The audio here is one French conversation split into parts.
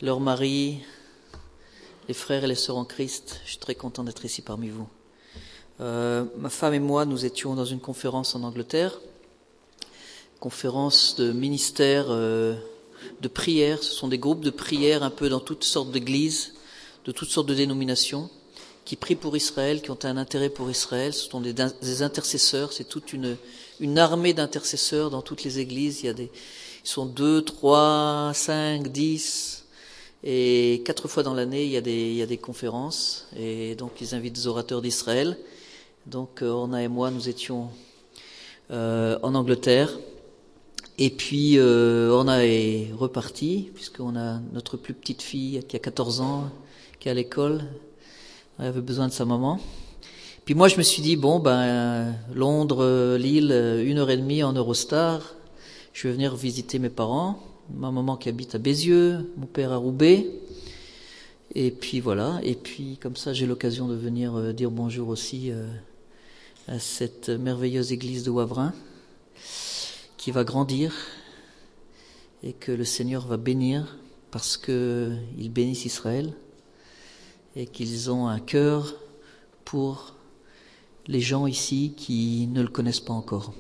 leurs maris, les frères et les sœurs en Christ, je suis très content d'être ici parmi vous. Ma femme et moi, nous étions dans une conférence en Angleterre, conférence de ministère de prière. Ce sont des groupes de prière un peu dans toutes sortes d'églises, de toutes sortes de dénominations, qui prient pour Israël, qui ont un intérêt pour Israël. Ce sont des intercesseurs, c'est toute une armée d'intercesseurs dans toutes les églises. Ils sont 2, 3, 5, 10... Et 4 fois dans l'année, il y a des conférences, et donc ils invitent des orateurs d'Israël. Donc Orna et moi, nous étions en Angleterre, et puis Orna est repartie, puisqu'on a notre plus petite fille qui a 14 ans, qui est à l'école. Elle avait besoin de sa maman. Puis moi, je me suis dit, Londres, Lille, 1h30 en Eurostar, je vais venir visiter mes parents. Ma maman qui habite à Bézieux, mon père à Roubaix, et puis voilà, et puis comme ça j'ai l'occasion de venir dire bonjour aussi à cette merveilleuse église de Wavrin qui va grandir et que le Seigneur va bénir parce que ils bénissent Israël et qu'ils ont un cœur pour les gens ici qui ne le connaissent pas encore.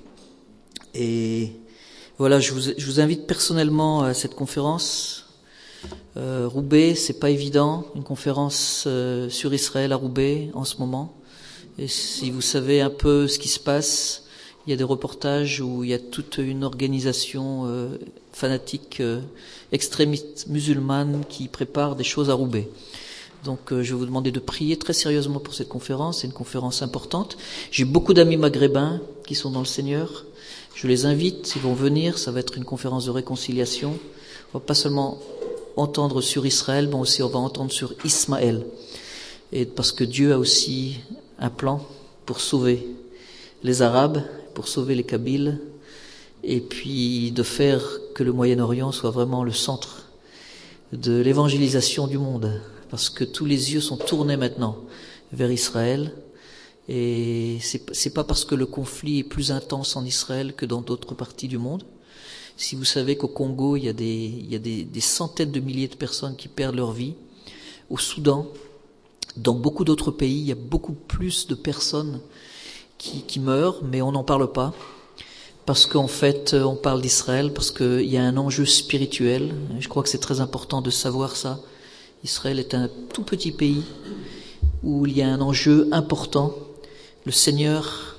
Et voilà, je vous invite personnellement à cette conférence. Roubaix, c'est pas évident, une conférence sur Israël à Roubaix en ce moment. Et si vous savez un peu ce qui se passe, il y a des reportages où il y a toute une organisation fanatique extrémiste musulmane qui prépare des choses à Roubaix. Donc je vais vous demander de prier très sérieusement pour cette conférence. C'est une conférence importante. J'ai beaucoup d'amis maghrébins qui sont dans le Seigneur. Je les invite, ils vont venir, ça va être une conférence de réconciliation. On va pas seulement entendre sur Israël, mais aussi on va entendre sur Ismaël. Et parce que Dieu a aussi un plan pour sauver les Arabes, pour sauver les Kabyles, et puis de faire que le Moyen-Orient soit vraiment le centre de l'évangélisation du monde. Parce que tous les yeux sont tournés maintenant vers Israël. Et c'est pas parce que le conflit est plus intense en Israël que dans d'autres parties du monde. Si vous savez qu'au Congo, il y a des centaines de milliers de personnes qui perdent leur vie. Au Soudan, dans beaucoup d'autres pays, il y a beaucoup plus de personnes qui meurent, mais on n'en parle pas. Parce qu'en fait, on parle d'Israël, parce qu'il y a un enjeu spirituel. Je crois que c'est très important de savoir ça. Israël est un tout petit pays où il y a un enjeu important. Le Seigneur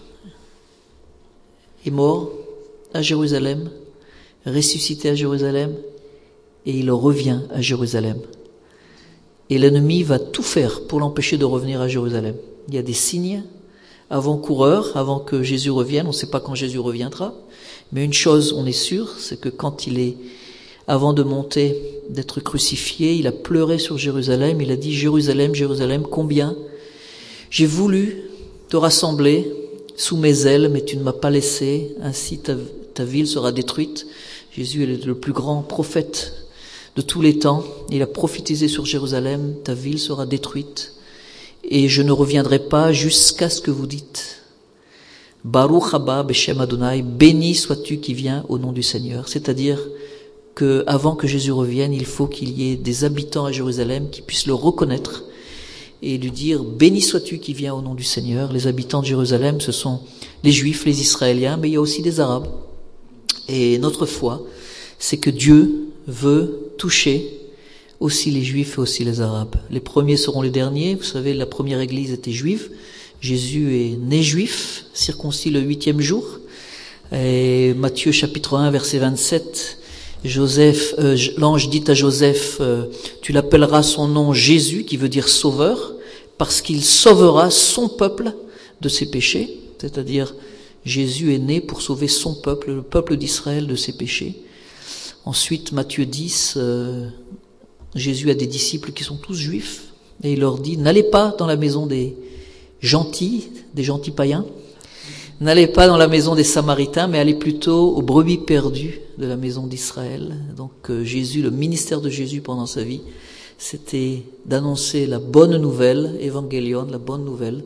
est mort à Jérusalem, ressuscité à Jérusalem, et il revient à Jérusalem. Et l'ennemi va tout faire pour l'empêcher de revenir à Jérusalem. Il y a des signes avant-coureurs, avant que Jésus revienne. On ne sait pas quand Jésus reviendra, mais une chose, on est sûr, c'est que quand avant de monter, d'être crucifié, il a pleuré sur Jérusalem. Il a dit, Jérusalem, Jérusalem, combien j'ai voulu te rassembler sous mes ailes, mais tu ne m'as pas laissé, ainsi ta ville sera détruite. Jésus est le plus grand prophète de tous les temps. Il a prophétisé sur Jérusalem, ta ville sera détruite, et je ne reviendrai pas jusqu'à ce que vous dites, Baruch haba b'shem Adonai, béni sois-tu qui viens au nom du Seigneur. C'est-à-dire que avant que Jésus revienne, il faut qu'il y ait des habitants à Jérusalem qui puissent le reconnaître et lui dire, béni sois-tu qui viens au nom du Seigneur. Les habitants de Jérusalem, ce sont les Juifs, les Israéliens, mais il y a aussi des Arabes. Et notre foi, c'est que Dieu veut toucher aussi les Juifs et aussi les Arabes. Les premiers seront les derniers. Vous savez, la première église était juive. Jésus est né juif, circoncis le 8e jour. Et Matthieu chapitre 1, verset 27, l'ange dit à Joseph, tu l'appelleras son nom Jésus, qui veut dire sauveur, parce qu'il sauvera son peuple de ses péchés. C'est-à-dire, Jésus est né pour sauver son peuple, le peuple d'Israël, de ses péchés. Ensuite, Matthieu 10, Jésus a des disciples qui sont tous juifs, et il leur dit, n'allez pas dans la maison des gentils païens, n'allez pas dans la maison des Samaritains, mais allez plutôt aux brebis perdues de la maison d'Israël. Donc Jésus, le ministère de Jésus pendant sa vie, c'était d'annoncer la bonne nouvelle, évangélion, la bonne nouvelle,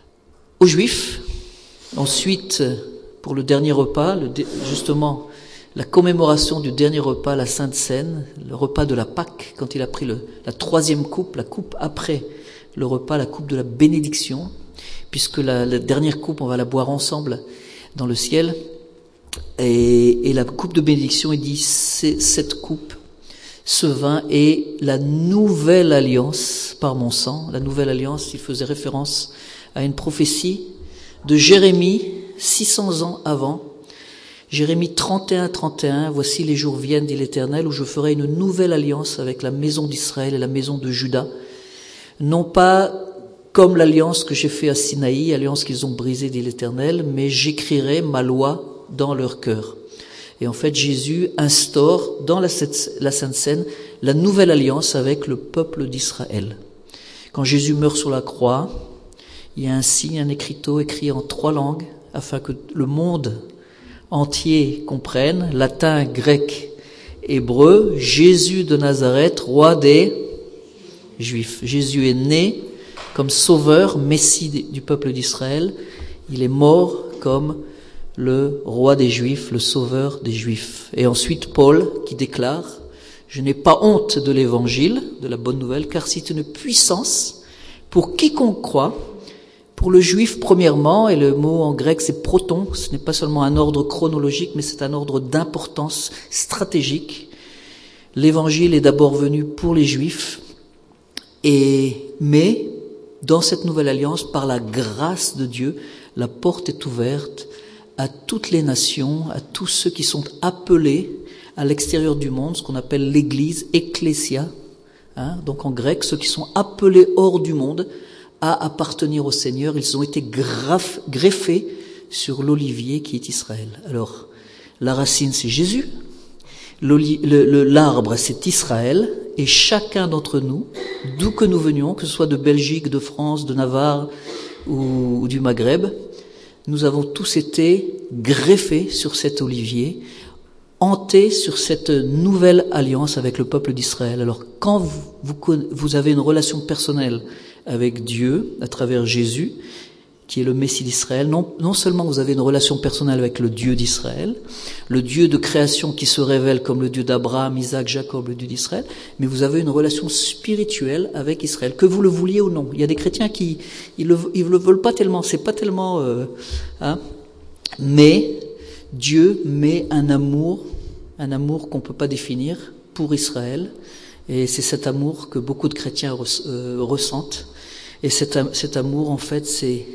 aux Juifs. Ensuite, pour le dernier repas, justement, la commémoration du dernier repas, la Sainte Seine, le repas de la Pâque, quand il a pris la troisième coupe, la coupe après le repas, la coupe de la bénédiction, puisque la dernière coupe, on va la boire ensemble dans le ciel. Et la coupe de bénédiction, il dit, c'est cette coupe, ce vin est la nouvelle alliance par mon sang. La nouvelle alliance, il faisait référence à une prophétie de Jérémie, 600 ans avant. Jérémie 31, voici les jours viennent, dit l'Éternel, où je ferai une nouvelle alliance avec la maison d'Israël et la maison de Juda. Non pas comme l'alliance que j'ai faite à Sinaï, alliance qu'ils ont brisée, dit l'Éternel, mais j'écrirai ma loi dans leur cœur. Et en fait, Jésus instaure dans la Sainte Seine la nouvelle alliance avec le peuple d'Israël. Quand Jésus meurt sur la croix, il y a un signe, un écriteau écrit en 3 langues, afin que le monde entier comprenne, latin, grec, hébreu, Jésus de Nazareth, roi des Juifs. Jésus est né comme sauveur, messie du peuple d'Israël. Il est mort comme le roi des Juifs, le sauveur des Juifs. Et ensuite Paul qui déclare, je n'ai pas honte de l'évangile, de la bonne nouvelle, car c'est une puissance pour quiconque croit. Pour le juif, premièrement, et le mot en grec c'est proton, ce n'est pas seulement un ordre chronologique, mais c'est un ordre d'importance stratégique. L'évangile est d'abord venu pour les juifs, mais dans cette nouvelle alliance, par la grâce de Dieu, la porte est ouverte à toutes les nations, à tous ceux qui sont appelés à l'extérieur du monde, ce qu'on appelle l'Église, ecclésia, donc en grec, ceux qui sont appelés hors du monde, à appartenir au Seigneur, ils ont été greffés sur l'olivier qui est Israël. Alors, la racine c'est Jésus, l'arbre c'est Israël, et chacun d'entre nous, d'où que nous venions, que ce soit de Belgique, de France, de Navarre ou du Maghreb, nous avons tous été greffés sur cet olivier, hantés sur cette nouvelle alliance avec le peuple d'Israël. Alors, quand vous avez une relation personnelle avec Dieu, à travers Jésus, qui est le Messie d'Israël, non seulement vous avez une relation personnelle avec le Dieu d'Israël, le Dieu de création qui se révèle comme le Dieu d'Abraham, Isaac, Jacob, le Dieu d'Israël, mais vous avez une relation spirituelle avec Israël, que vous le vouliez ou non. Il y a des chrétiens qui ils le veulent pas tellement, c'est pas tellement, mais Dieu met un amour qu'on peut pas définir pour Israël, et c'est cet amour que beaucoup de chrétiens ressentent. Et cet amour, en fait, c'est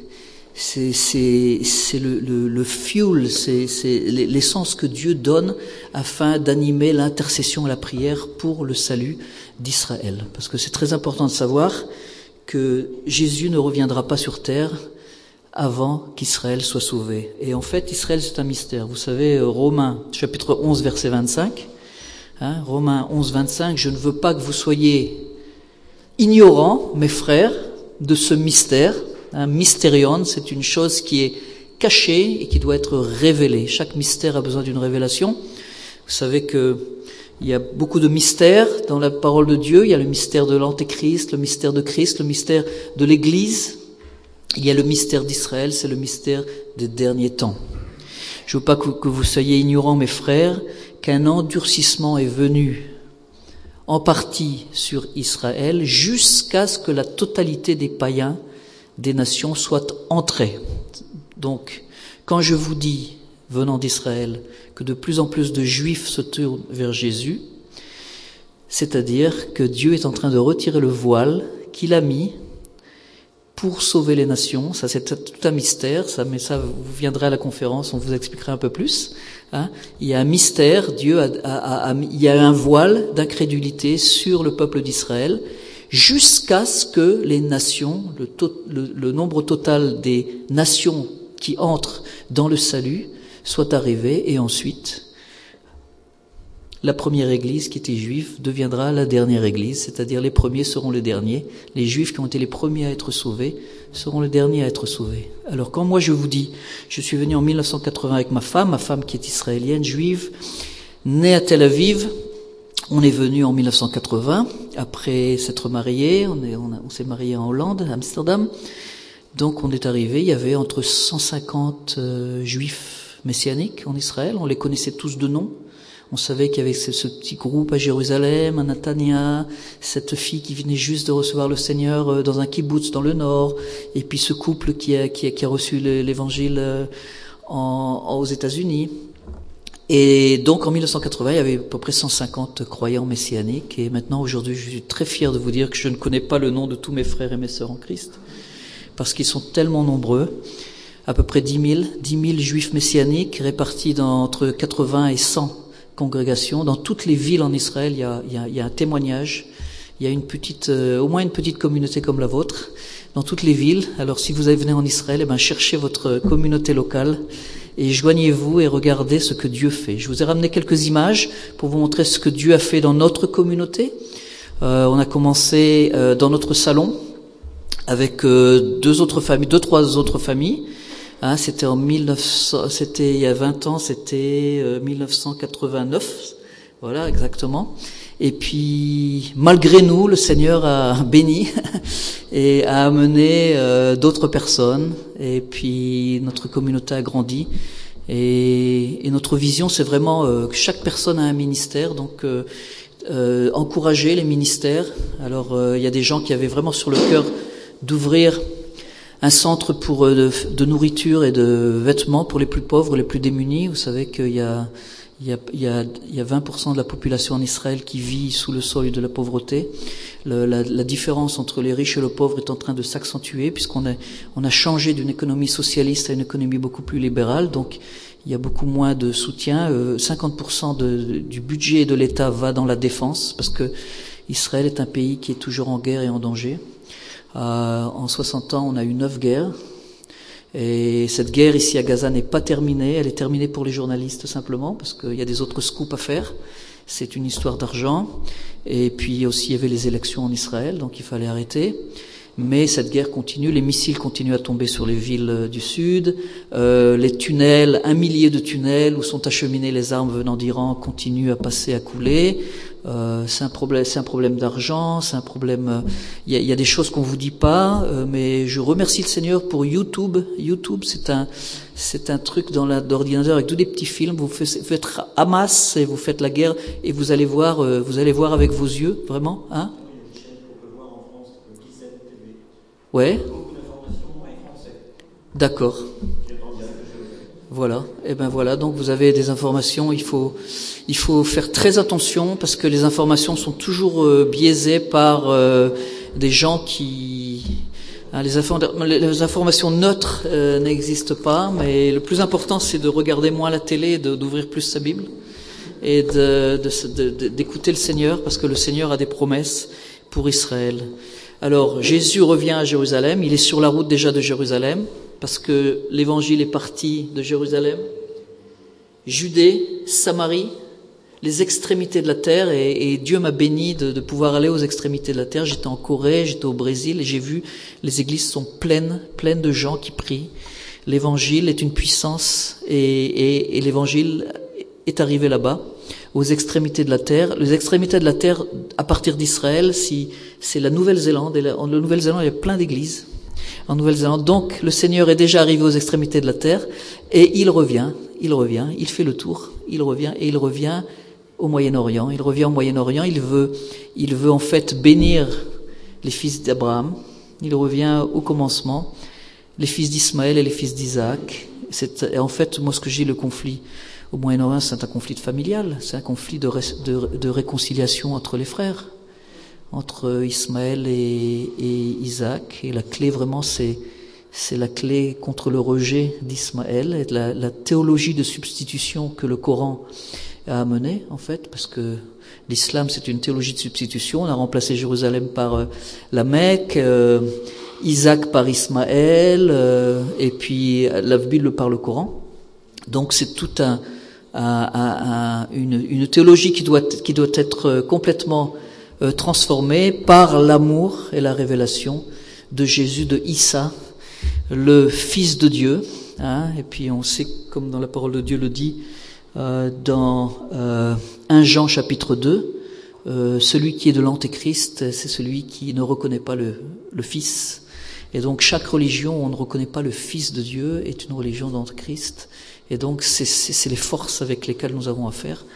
le fuel, c'est l'essence que Dieu donne afin d'animer l'intercession et la prière pour le salut d'Israël. Parce que c'est très important de savoir que Jésus ne reviendra pas sur terre avant qu'Israël soit sauvé. Et en fait, Israël, c'est un mystère. Vous savez, Romains, chapitre 11, verset 25, Romains 11, 25, je ne veux pas que vous soyez ignorants, mes frères, de ce mystère. Mystérion, c'est une chose qui est cachée et qui doit être révélée. Chaque mystère a besoin d'une révélation. Vous savez que il y a beaucoup de mystères dans la parole de Dieu. Il y a le mystère de l'Antéchrist, le mystère de Christ, le mystère de l'Église. Il y a le mystère d'Israël, c'est le mystère des derniers temps. Je ne veux pas que vous soyez ignorants, mes frères, qu'un endurcissement est venu en partie sur Israël, jusqu'à ce que la totalité des païens, des nations, soit entrée. Donc, quand je vous dis, venant d'Israël, que de plus en plus de Juifs se tournent vers Jésus, c'est-à-dire que Dieu est en train de retirer le voile qu'il a mis pour sauver les nations. Ça, c'est tout un mystère, mais ça, vous viendrez à la conférence, on vous expliquera un peu plus. Il y a un mystère, Dieu il y a un voile d'incrédulité sur le peuple d'Israël, jusqu'à ce que les nations, le nombre total des nations qui entrent dans le salut soit arrivé, et ensuite la première église qui était juive deviendra la dernière église, c'est-à-dire les premiers seront les derniers, les juifs qui ont été les premiers à être sauvés seront les derniers à être sauvés. Alors quand moi je vous dis, je suis venu en 1980 avec ma femme qui est israélienne, juive, née à Tel Aviv, on est venu en 1980, après s'être mariés, on s'est mariés en Hollande, à Amsterdam, donc on est arrivé, il y avait entre 150 juifs messianiques en Israël, on les connaissait tous de nom. On savait qu'il y avait ce petit groupe à Jérusalem, à Nathania, cette fille qui venait juste de recevoir le Seigneur dans un kibbutz dans le nord, et puis ce couple qui a reçu l'évangile aux États-Unis. Et donc en 1980, il y avait à peu près 150 croyants messianiques, et maintenant aujourd'hui je suis très fier de vous dire que je ne connais pas le nom de tous mes frères et mes sœurs en Christ, parce qu'ils sont tellement nombreux, à peu près 10 000 juifs messianiques répartis entre 80 et 100 congrégations. Dans toutes les villes en Israël, il y a un témoignage, il y a au moins une petite communauté comme la vôtre, dans toutes les villes. Alors si vous venez en Israël, cherchez votre communauté locale, et joignez-vous et regardez ce que Dieu fait. Je vous ai ramené quelques images pour vous montrer ce que Dieu a fait dans notre communauté. On a commencé dans notre salon avec deux, trois autres familles. C'était il y a 20 ans, c'était 1989. Voilà, exactement. Et puis, malgré nous, le Seigneur a béni et a amené d'autres personnes. Et puis, notre communauté a grandi. Et notre vision, c'est vraiment que chaque personne a un ministère. Donc, encourager les ministères. Alors, il y a des gens qui avaient vraiment sur le cœur d'ouvrir un centre pour de nourriture et de vêtements pour les plus pauvres, les plus démunis. Vous savez qu'il y a 20% de la population en Israël qui vit sous le seuil de la pauvreté. La différence entre les riches et le pauvre est en train de s'accentuer, puisqu'on a changé d'une économie socialiste à une économie beaucoup plus libérale. Donc il y a beaucoup moins de soutien. 50% du budget de l'État va dans la défense, parce que Israël est un pays qui est toujours en guerre et en danger. En 60 ans, on a eu 9 guerres. Et cette guerre ici à Gaza n'est pas terminée. Elle est terminée pour les journalistes simplement, parce qu'il y a des autres scoops à faire. C'est une histoire d'argent. Et puis aussi, il y avait les élections en Israël, donc il fallait arrêter. Mais cette guerre continue. Les missiles continuent à tomber sur les villes du sud. Les tunnels, 1 millier de tunnels où sont acheminées les armes venant d'Iran continuent à passer, à couler. C'est un problème d'argent, c'est un problème. Il y a des choses qu'on vous dit pas, mais je remercie le Seigneur pour YouTube. YouTube, c'est un truc dans l'ordinateur avec tous des petits films. Vous faites Hamas et vous faites la guerre et vous allez voir avec vos yeux, vraiment, hein. Ouais. D'accord. Voilà. Et ben voilà. Donc vous avez des informations. Il faut faire très attention, parce que les informations sont toujours biaisées par des gens qui. Les informations neutres n'existent pas. Mais le plus important, c'est de regarder moins la télé, d'ouvrir plus sa Bible et d'écouter le Seigneur, parce que le Seigneur a des promesses pour Israël. Alors, Jésus revient à Jérusalem, il est sur la route déjà de Jérusalem, parce que l'évangile est parti de Jérusalem, Judée, Samarie, les extrémités de la terre, et Dieu m'a béni de pouvoir aller aux extrémités de la terre. J'étais en Corée, j'étais au Brésil, et j'ai vu, les églises sont pleines de gens qui prient. L'évangile est une puissance, et l'évangile est arrivé là-bas, aux extrémités de la terre. Les extrémités de la terre, à partir d'Israël, c'est la Nouvelle-Zélande. Et en Nouvelle-Zélande, il y a plein d'églises. En Nouvelle-Zélande. Donc, le Seigneur est déjà arrivé aux extrémités de la terre, et il revient, il fait le tour, il revient au Moyen-Orient. Il revient au Moyen-Orient, il veut en fait bénir les fils d'Abraham. Il revient au commencement, les fils d'Ismaël et les fils d'Isaac. En fait, moi, ce que j'ai, le conflit au Moyen-Orient, c'est un conflit familial, c'est un conflit de réconciliation entre les frères, entre Ismaël et Isaac. Et la clé, vraiment, c'est la clé contre le rejet d'Ismaël, et la théologie de substitution que le Coran a amenée, en fait, parce que l'islam, c'est une théologie de substitution. On a remplacé Jérusalem par la Mecque, Isaac par Ismaël, et puis la Bible par le Coran. Donc c'est tout une théologie qui doit être complètement transformée par l'amour et la révélation de Jésus, de Issa, le Fils de Dieu. Et puis on sait, comme dans la parole de Dieu le dit, dans 1 Jean chapitre 2, celui qui est de l'Antéchrist, c'est celui qui ne reconnaît pas le Fils. Et donc chaque religion où on ne reconnaît pas le Fils de Dieu est une religion d'Antéchrist. Et donc c'est les forces avec lesquelles nous avons affaire.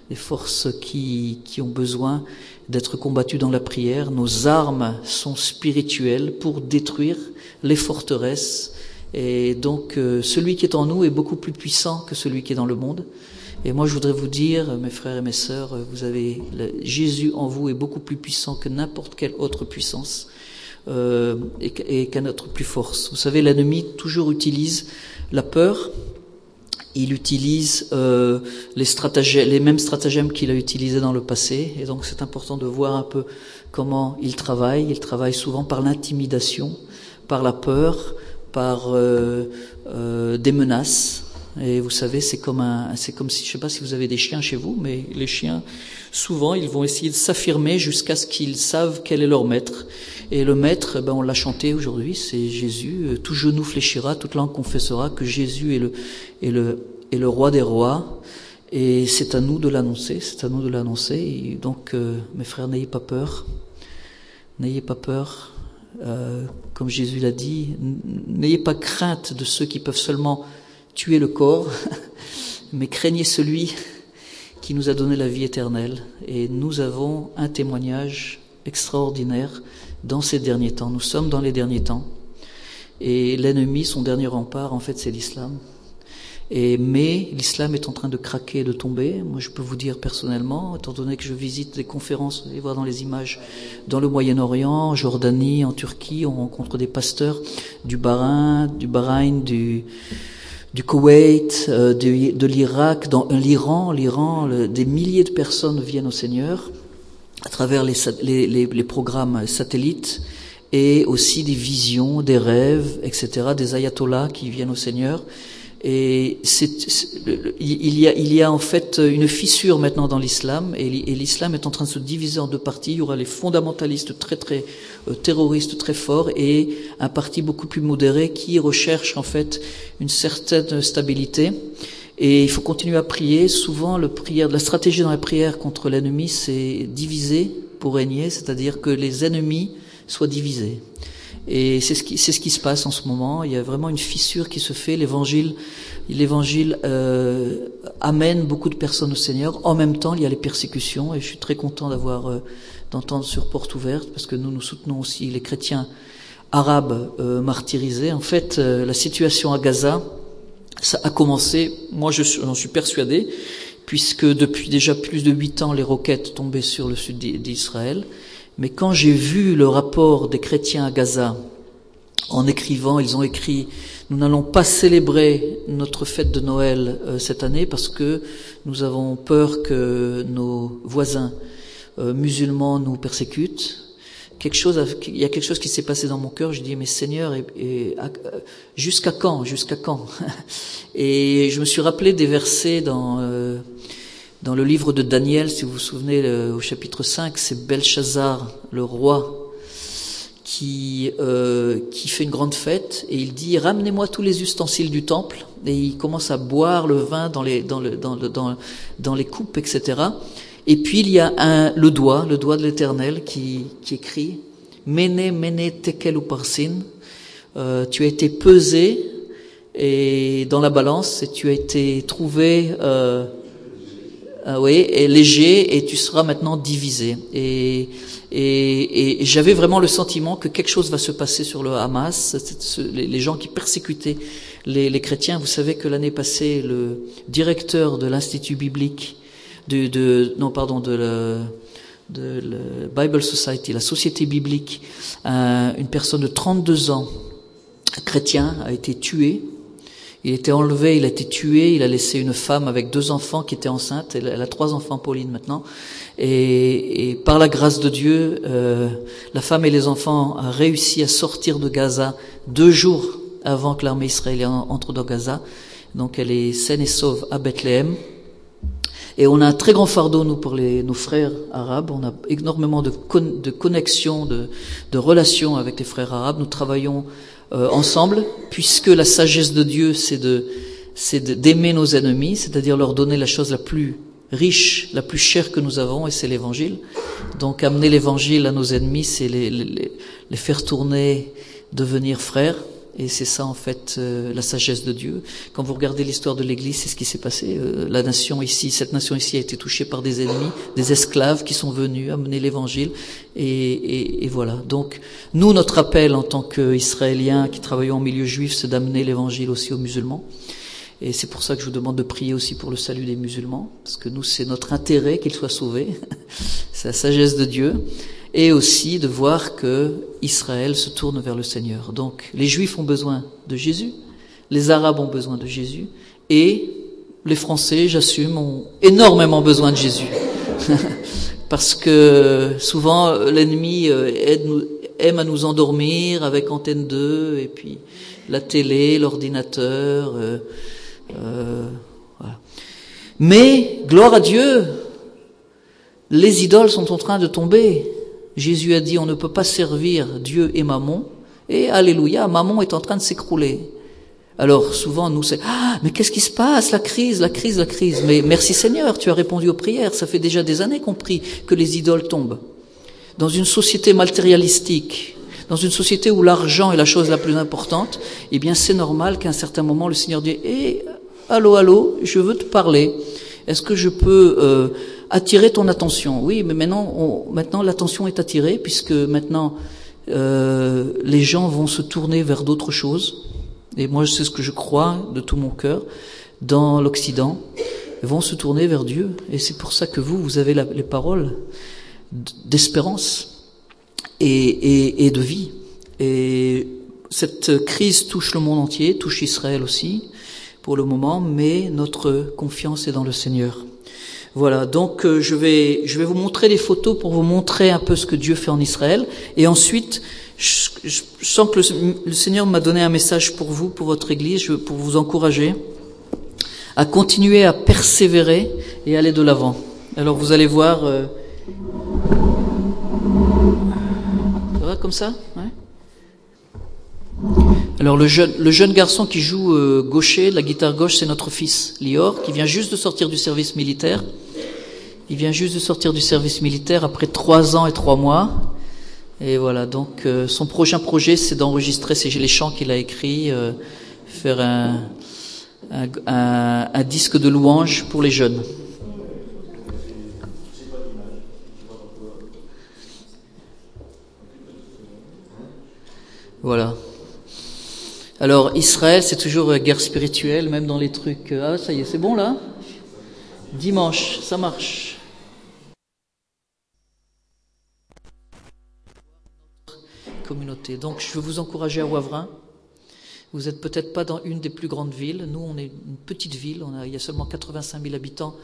des forces qui ont besoin d'être combattues dans la prière. Nos armes sont spirituelles pour détruire les forteresses. Et donc, celui qui est en nous est beaucoup plus puissant que celui qui est dans le monde. Et moi, je voudrais vous dire, mes frères et mes sœurs, Jésus en vous est beaucoup plus puissant que n'importe quelle autre puissance et qu'à notre plus force. Vous savez, l'ennemi toujours utilise la peur. Il utilise les mêmes stratagèmes qu'il a utilisés dans le passé. Et donc, c'est important de voir un peu comment il travaille. Il travaille souvent par l'intimidation, par la peur, par des menaces. Et vous savez, c'est comme si, je sais pas si vous avez des chiens chez vous, mais les chiens, souvent, ils vont essayer de s'affirmer jusqu'à ce qu'ils savent quel est leur maître. Et le maître, on l'a chanté aujourd'hui, c'est Jésus. Tout genou fléchira, toute langue confessera que Jésus est le roi des rois. Et c'est à nous de l'annoncer, Et donc, mes frères, n'ayez pas peur. N'ayez pas peur. Comme Jésus l'a dit, n'ayez pas crainte de ceux qui peuvent seulement tuer le corps, mais craignez celui qui nous a donné la vie éternelle. Et nous avons un témoignage extraordinaire dans ces derniers temps. Nous sommes dans les derniers temps. Et l'ennemi, son dernier rempart, en fait, c'est l'islam. Mais l'islam est en train de craquer et de tomber. Moi, je peux vous dire personnellement, étant donné que je visite des conférences, vous allez voir dans les images, dans le Moyen-Orient, en Jordanie, en Turquie, on rencontre des pasteurs du Bahreïn, du Koweït, de l'Irak, dans l'Iran, des milliers de personnes viennent au Seigneur à travers les programmes satellites et aussi des visions, des rêves, etc., des ayatollahs qui viennent au Seigneur. Et il y a en fait une fissure maintenant dans l'islam, et l'islam est en train de se diviser en deux parties. Il y aura les fondamentalistes très terroristes très forts, et un parti beaucoup plus modéré qui recherche en fait une certaine stabilité. Et il faut continuer à prier. Souvent, la stratégie dans la prière contre l'ennemi, c'est diviser pour régner, c'est-à-dire que les ennemis soient divisés. Et c'est ce qui se passe en ce moment. Il y a vraiment une fissure qui se fait. L'évangile amène beaucoup de personnes au Seigneur. En même temps, il y a les persécutions, et je suis très content d'entendre sur Porte Ouverte, parce que nous soutenons aussi les chrétiens arabes martyrisés. En fait, la situation à Gaza, ça a commencé, moi j'en suis persuadé, puisque depuis déjà plus de 8 ans, les roquettes tombaient sur le sud d'Israël. Mais quand j'ai vu le rapport des chrétiens à Gaza, en écrivant, ils ont écrit « Nous n'allons pas célébrer notre fête de Noël cette année parce que nous avons peur que nos voisins musulmans nous persécutent. » Il y a quelque chose qui s'est passé dans mon cœur. Je dis « Mais Seigneur, jusqu'à quand ? Et je me suis rappelé des versets dans le livre de Daniel, si vous vous souvenez, au chapitre 5, c'est Belshazzar, le roi, qui fait une grande fête, et il dit « Ramenez-moi tous les ustensiles du temple », et il commence à boire le vin dans les coupes, etc. Et puis il y a le doigt de l'Éternel qui écrit « Mene tekel uparsin », tu as été pesé et dans la balance, et tu as été trouvé et léger, et tu seras maintenant divisé. Et j'avais vraiment le sentiment que quelque chose va se passer sur le Hamas, les gens qui persécutaient les chrétiens. Vous savez que l'année passée, le directeur de l'Institut biblique de la Bible Society, la Société biblique, une personne de 32 ans, chrétien, a été tué. Il était enlevé, il a été tué, il a laissé une femme avec 2 enfants qui était enceinte. Elle a 3 enfants, Pauline, maintenant. Et par la grâce de Dieu, la femme et les enfants ont réussi à sortir de Gaza 2 jours avant que l'armée israélienne entre dans Gaza. Donc elle est saine et sauve à Bethléem. Et on a un très grand fardeau, nous, pour nos frères arabes. On a énormément de connexions, de relations avec les frères arabes. Nous travaillons ensemble, puisque la sagesse de Dieu, c'est d'aimer nos ennemis, c'est-à-dire leur donner la chose la plus riche, la plus chère que nous avons, et c'est l'évangile. Donc amener l'évangile à nos ennemis, c'est les faire tourner, devenir frères. Et c'est ça en fait la sagesse de Dieu. Quand vous regardez l'histoire de l'Église, c'est ce qui s'est passé. La nation ici, cette nation ici a été touchée par des ennemis, des esclaves qui sont venus amener l'Évangile. Et voilà. Donc nous, notre appel en tant qu'Israéliens qui travaillons en milieu juif, c'est d'amener l'Évangile aussi aux musulmans. Et c'est pour ça que je vous demande de prier aussi pour le salut des musulmans, parce que nous, c'est notre intérêt qu'ils soient sauvés. C'est la sagesse de Dieu. Et aussi de voir que Israël se tourne vers le Seigneur. Donc, les Juifs ont besoin de Jésus, les Arabes ont besoin de Jésus, et les Français, j'assume, ont énormément besoin de Jésus. Parce que souvent, l'ennemi aime à nous endormir avec Antenne 2, et puis la télé, l'ordinateur, voilà. Mais, gloire à Dieu, les idoles sont en train de tomber. Jésus a dit, on ne peut pas servir Dieu et Mammon. Et alléluia, Mammon est en train de s'écrouler. Alors, souvent, nous, c'est, mais qu'est-ce qui se passe? La crise. Mais merci Seigneur, tu as répondu aux prières. Ça fait déjà des années qu'on prie que les idoles tombent. Dans une société matérialistique, dans une société où l'argent est la chose la plus importante, eh bien, c'est normal qu'à un certain moment, le Seigneur dit, allô, je veux te parler. Est-ce que je peux attirer ton attention? Oui, mais maintenant l'attention est attirée, puisque maintenant les gens vont se tourner vers d'autres choses. Et moi, c'est ce que je crois de tout mon cœur dans l'Occident. Ils vont se tourner vers Dieu. Et c'est pour ça que vous avez les paroles d'espérance et de vie. Et cette crise touche le monde entier, touche Israël aussi, pour le moment, mais notre confiance est dans le Seigneur. Voilà, donc je vais vous montrer des photos pour vous montrer un peu ce que Dieu fait en Israël. Et ensuite, je sens que le Seigneur m'a donné un message pour vous, pour votre Église, pour vous encourager à continuer à persévérer et aller de l'avant. Alors vous allez voir... Ça va comme ça? Ouais. Alors le jeune garçon qui joue gaucher, de la guitare gauche, c'est notre fils Lior, qui vient juste de sortir du service militaire. Il vient juste de sortir du service militaire après 3 ans et 3 mois. Et voilà, donc son prochain projet, c'est d'enregistrer les chants qu'il a écrits, faire un disque de louange pour les jeunes. Voilà. Alors Israël, c'est toujours guerre spirituelle, même dans les trucs. Ah, ça y est, c'est bon là? Dimanche, ça marche. Communauté. Donc je veux vous encourager à Wavrin. Vous n'êtes peut-être pas dans une des plus grandes villes. Nous, on est une petite ville. Il y a seulement 85 000 habitants.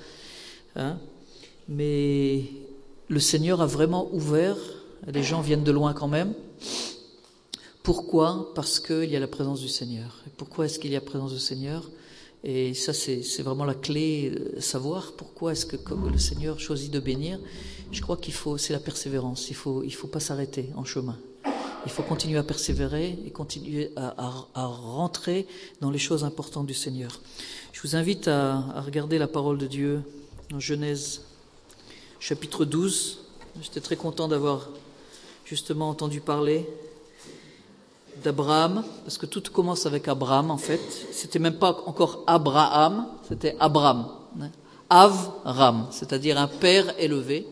Mais le Seigneur a vraiment ouvert. Les gens viennent de loin quand même. Pourquoi? Parce qu'il y a la présence du Seigneur. Et pourquoi est-ce qu'il y a la présence du Seigneur? Et ça, c'est vraiment la clé, savoir pourquoi est-ce que le Seigneur choisit de bénir. Je crois c'est la persévérance. Il faut pas s'arrêter en chemin. Il faut continuer à persévérer et continuer à rentrer dans les choses importantes du Seigneur. Je vous invite à regarder la parole de Dieu en Genèse, chapitre 12. J'étais très content d'avoir justement entendu parler d'Abraham, parce que tout commence avec Abraham en fait. C'était même pas encore Abraham, c'était Abraham. Avram, c'est-à-dire un père élevé.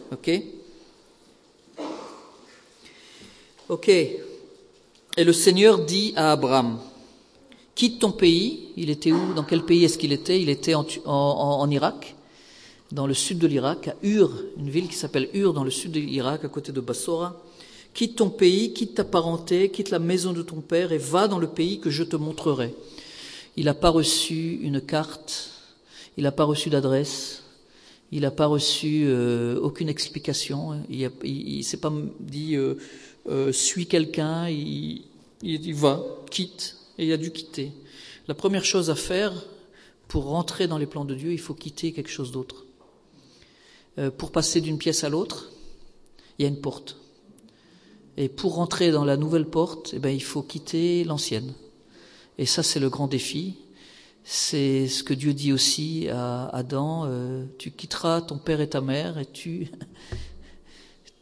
Ok. Et le Seigneur dit à Abraham, quitte ton pays. Il était où? Dans quel pays est-ce qu'il était? Il était en Irak, dans le sud de l'Irak, à Ur, une ville qui s'appelle Ur, dans le sud de l'Irak, à côté de Bassora. Quitte ton pays, quitte ta parenté, quitte la maison de ton père et va dans le pays que je te montrerai. Il n'a pas reçu une carte, il n'a pas reçu d'adresse, il n'a pas reçu aucune explication. Il s'est pas dit suis quelqu'un, il va, quitte, et il a dû quitter. La première chose à faire pour rentrer dans les plans de Dieu, il faut quitter quelque chose d'autre. Pour passer d'une pièce à l'autre, il y a une porte. Et pour rentrer dans la nouvelle porte, il faut quitter l'ancienne. Et ça, c'est le grand défi. C'est ce que Dieu dit aussi à Adam, tu quitteras ton père et ta mère et tu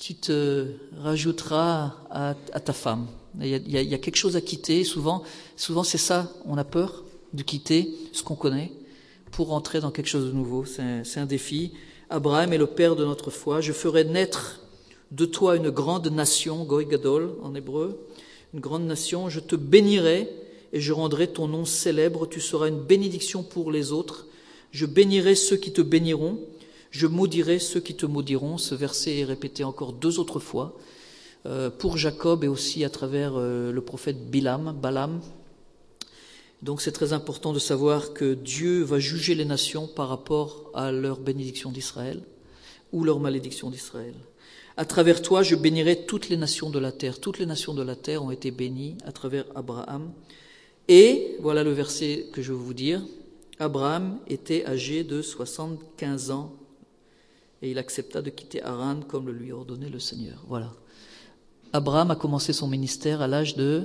tu te rajouteras à ta femme. Il y a quelque chose à quitter. Souvent c'est ça, on a peur de quitter ce qu'on connaît pour entrer dans quelque chose de nouveau. C'est un défi. Abraham est le père de notre foi. Je ferai naître de toi une grande nation, Goy Gadol en hébreu, une grande nation. Je te bénirai et je rendrai ton nom célèbre. Tu seras une bénédiction pour les autres. Je bénirai ceux qui te béniront. Je maudirai ceux qui te maudiront. Ce verset est répété encore 2 autres fois pour Jacob et aussi à travers le prophète Balaam. Donc c'est très important de savoir que Dieu va juger les nations par rapport à leur bénédiction d'Israël ou leur malédiction d'Israël. À travers toi, je bénirai toutes les nations de la terre. Toutes les nations de la terre ont été bénies à travers Abraham. Et voilà le verset que je veux vous dire. Abraham était âgé de 75 ans et il accepta de quitter Haran comme le lui ordonnait le Seigneur. Voilà. Abraham a commencé son ministère à l'âge de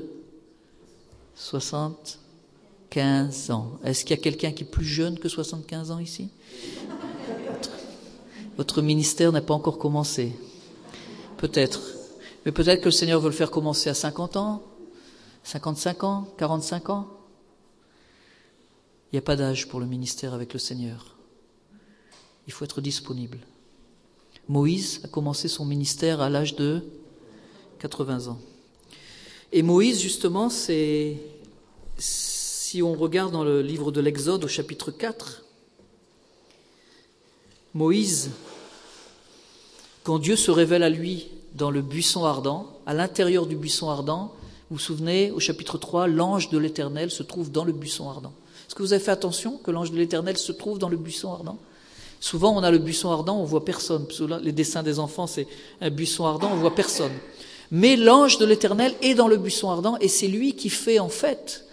75 ans. Est-ce qu'il y a quelqu'un qui est plus jeune que 75 ans ici? Votre ministère n'a pas encore commencé. Peut-être. Mais peut-être que le Seigneur veut le faire commencer à 50 ans, 55 ans, 45 ans. Il n'y a pas d'âge pour le ministère avec le Seigneur. Il faut être disponible. Moïse a commencé son ministère à l'âge de 80 ans. Et Moïse, justement, si on regarde dans le livre de l'Exode au chapitre 4, Moïse, quand Dieu se révèle à lui dans le buisson ardent, à l'intérieur du buisson ardent, vous vous souvenez, au chapitre 3, l'ange de l'Éternel se trouve dans le buisson ardent. Est-ce que vous avez fait attention que l'ange de l'Éternel se trouve dans le buisson ardent? Souvent, on a le buisson ardent, on voit personne. Parce que là, les dessins des enfants, c'est un buisson ardent, on voit personne. Mais l'ange de l'Éternel est dans le buisson ardent et c'est lui qui fait en fait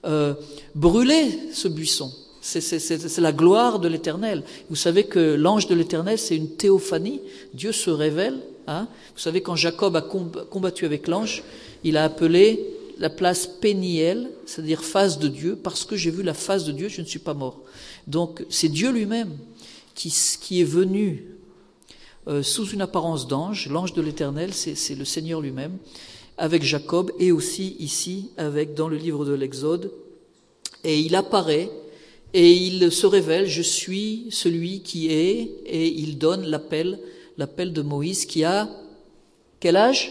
brûler ce buisson. C'est la gloire de l'Éternel. Vous savez que l'ange de l'Éternel, c'est une théophanie. Dieu se révèle. Hein. Vous savez, quand Jacob a combattu avec l'ange, il a appelé la place Péniel, c'est-à-dire face de Dieu, parce que j'ai vu la face de Dieu, je ne suis pas mort. Donc c'est Dieu lui-même qui est venu sous une apparence d'ange. L'ange de l'Éternel, c'est le Seigneur lui-même, avec Jacob et aussi ici, dans le livre de l'Exode. Et il apparaît et il se révèle, je suis celui qui est, et il donne l'appel de Moïse qui a quel âge?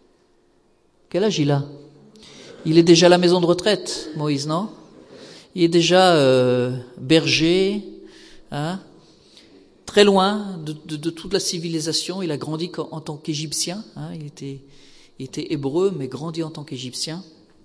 Quel âge il a? Il est déjà à la maison de retraite, Moïse, non? Il est déjà berger, hein? Très loin de toute la civilisation. Il a grandi en tant qu'Égyptien. Hein? Il était hébreu, mais grandi en tant qu'Égyptien.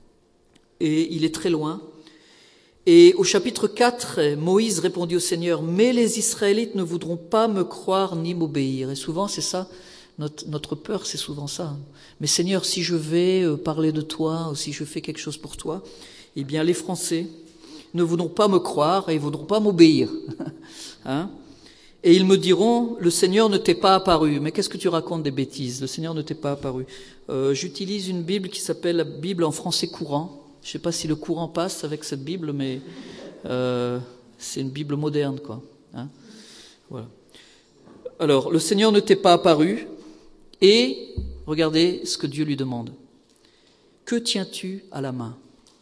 Et il est très loin. Et au chapitre 4, Moïse répondit au Seigneur, « Mais les Israélites ne voudront pas me croire ni m'obéir. » Et souvent, c'est ça, notre peur, c'est souvent ça. « Mais Seigneur, si je vais parler de toi, ou si je fais quelque chose pour toi, eh bien les Français ne voudront pas me croire et ils ne voudront pas m'obéir. » Hein? Et ils me diront, le Seigneur ne t'est pas apparu. Mais qu'est-ce que tu racontes des bêtises? Le Seigneur ne t'est pas apparu. J'utilise une Bible qui s'appelle la Bible en français courant. Je ne sais pas si le courant passe avec cette Bible, mais c'est une Bible moderne, quoi. Hein? Voilà. Alors, le Seigneur ne t'est pas apparu, et regardez ce que Dieu lui demande. Que tiens-tu à la main?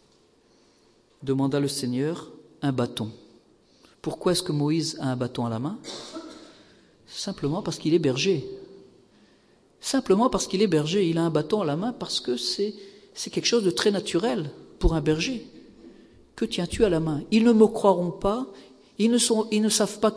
Demanda le Seigneur. Un bâton. Pourquoi est-ce que Moïse a un bâton à la main? Simplement parce qu'il est berger. Simplement parce qu'il est berger. Il a un bâton à la main parce que c'est quelque chose de très naturel pour un berger. Que tiens-tu à la main? Ils ne me croiront pas. Ils ne savent pas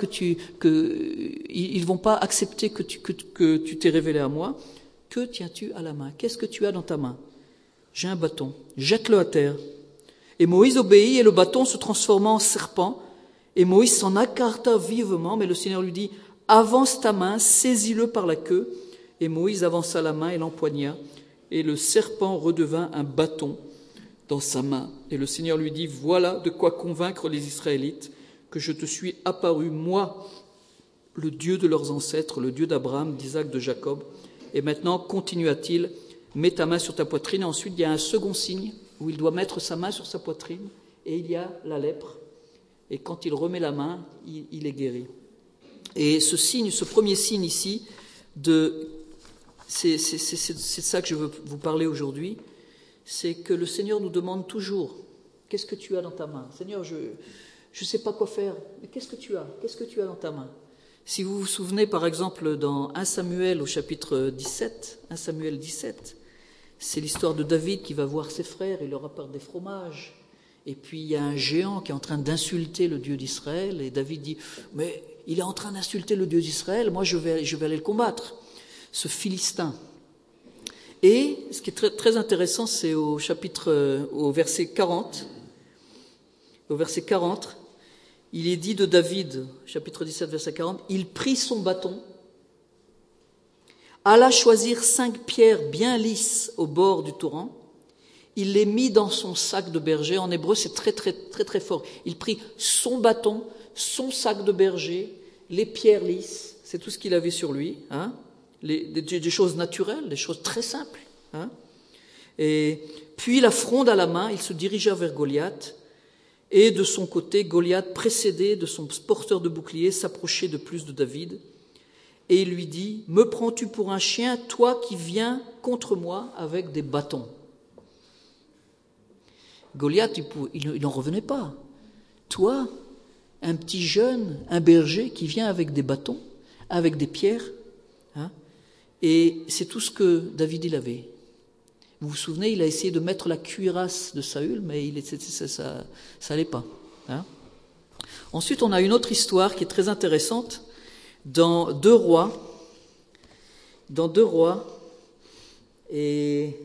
ils vont pas accepter que tu t'es révélé à moi. Que tiens-tu à la main? Qu'est-ce que tu as dans ta main? J'ai un bâton. Jette-le à terre. Et Moïse obéit et le bâton se transforma en serpent. Et Moïse s'en écarta vivement, mais le Seigneur lui dit, avance ta main, saisis-le par la queue. Et Moïse avança la main et l'empoigna. Et le serpent redevint un bâton dans sa main. Et le Seigneur lui dit, voilà de quoi convaincre les Israélites, que je te suis apparu, moi, le Dieu de leurs ancêtres, le Dieu d'Abraham, d'Isaac, de Jacob. Et maintenant, continua-t-il, mets ta main sur ta poitrine. Et ensuite, il y a un second signe où il doit mettre sa main sur sa poitrine. Et il y a la lèpre. Et quand il remet la main, il est guéri. Et ce premier signe ici de c'est de ça que je veux vous parler aujourd'hui. C'est que le Seigneur nous demande toujours, qu'est-ce que tu as dans ta main? Seigneur, je ne sais pas quoi faire, mais qu'est-ce que tu as? Qu'est-ce que tu as dans ta main? Si vous vous souvenez, par exemple, dans 1 Samuel au chapitre 17, 1 Samuel 17, c'est l'histoire de David qui va voir ses frères, il leur apporte des fromages. Et puis il y a un géant qui est en train d'insulter le Dieu d'Israël, et David dit, mais il est en train d'insulter le Dieu d'Israël, moi je vais aller le combattre, ce Philistin. Et ce qui est très, très intéressant, c'est au verset 40. Au verset 40, il est dit de David, chapitre 17, verset 40, il prit son bâton, alla choisir 5 pierres bien lisses au bord du torrent, il les mit dans son sac de berger. En hébreu, c'est très, très, très, très fort. Il prit son bâton, son sac de berger, les pierres lisses, c'est tout ce qu'il avait sur lui, hein, des choses naturelles, des choses très simples. Hein. Et puis la fronde à la main, il se dirigea vers Goliath, et de son côté, Goliath, précédé de son porteur de bouclier, s'approchait de plus de David, et il lui dit, « Me prends-tu pour un chien, toi qui viens contre moi avec des bâtons ?» Goliath, il n'en revenait pas. Toi, un petit jeune, un berger qui vient avec des bâtons, avec des pierres, hein, et c'est tout ce que David il avait. Vous vous souvenez, il a essayé de mettre la cuirasse de Saül, mais ça n'allait pas. Hein. Ensuite, on a une autre histoire qui est très intéressante dans 2 Rois. Dans 2 Rois, et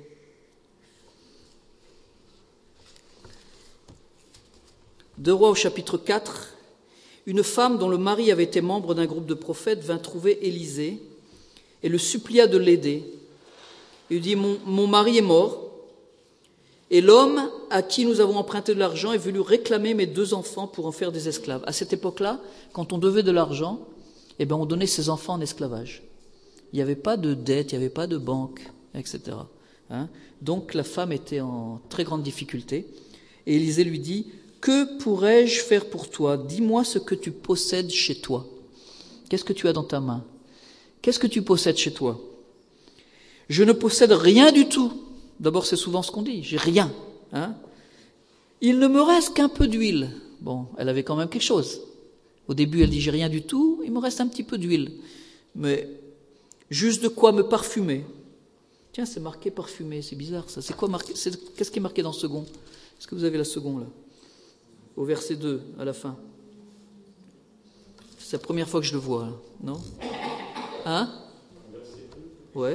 2 Rois au chapitre 4, une femme dont le mari avait été membre d'un groupe de prophètes vint trouver Élisée et le supplia de l'aider. Il lui dit, mon mari est mort, et l'homme à qui nous avons emprunté de l'argent est venu réclamer mes 2 enfants pour en faire des esclaves. À cette époque-là, quand on devait de l'argent, eh bien, on donnait ses enfants en esclavage. Il n'y avait pas de dette, il n'y avait pas de banque, etc. Hein. Donc la femme était en très grande difficulté. Et Élisée lui dit, « Que pourrais-je faire pour toi? Dis-moi ce que tu possèdes chez toi. Qu'est-ce que tu as dans ta main? Qu'est-ce que tu possèdes chez toi? » Je ne possède rien du tout. D'abord, c'est souvent ce qu'on dit, j'ai rien. Hein. Il ne me reste qu'un peu d'huile. Bon, elle avait quand même quelque chose. Au début, elle dit, j'ai rien du tout, il me reste un petit peu d'huile. Mais juste de quoi me parfumer. Tiens, c'est marqué parfumé, c'est bizarre ça. C'est quoi marqué? Qu'est-ce qui est marqué dans second? Est-ce que vous avez la seconde là? Au verset 2, à la fin. C'est la première fois que je le vois, là. Non? Hein? Ouais.